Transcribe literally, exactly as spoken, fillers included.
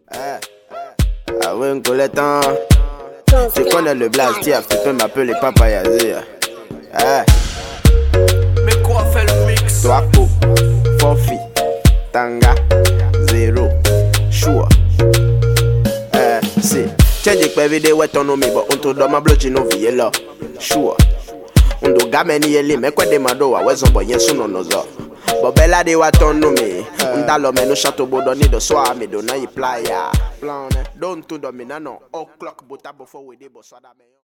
Eh, ah ouais, Ngoletan. Tu connais le Blastiaf, tu peux m'appeler Papa Yazir. Eh, Mais quoi fait le mix? Toako, Fofi, Tanga, Zero, Sure. Eh, si. Change kwa vide weton no mi bo unto do ma blochi no vie lo. Sure. Undo gameni eli me kwa de mado wa wezo bo yen suno no zo. Bobela de waton no mi. Undalo me no chateau bodo ni do so ami do na yi playa. Plan, don't to do mi na no o'clock but before we dey bo so da me.